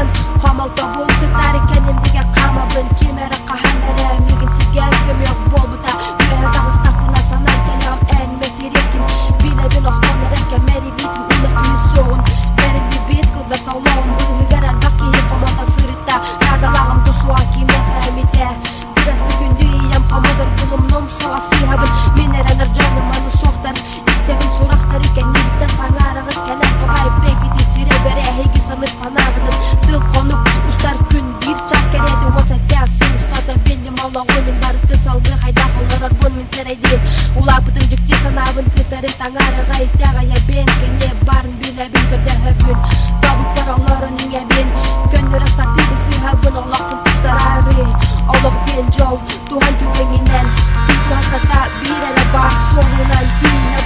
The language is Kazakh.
Sağın Qamalta buldu tari kendimdege qamabın Kemere qahanlara megen sizge kömök bolbuta Gürehe dağıstak buna sanan tenam en meterekin Bile bin oxtanlarake meri bitim ılıqlı soğun Berimli bit kılda sağlağım Bülgü garan baki qamalta sırıtta Radalağım dusua kime xamite Birasты күнді иям қамадар бұлымным суа сыйабын Менерәлер жаным аны соқтар İstevin surақтар екен небіттен саңарығыз Кәләк тоғайып бекеті сире бәрі әйгі саныр санағыдын Сыл қонып ұстар күн бір час кәреді Осәтте сыл ұстата белі мала оймен барықты салды Қайда қоларар бұн мен сәрайдейм Улапытын жікте санабын кыздары таңарыға Иттяғая бен кене барын біләбін көрді хөбін Табыт бар аларын үңәбен Көндірі сатыбын сыйабын Олақтың тұсарары Олық ден жол туған түгенінен Тұтуастата бір әрі бар соңынан Түйіне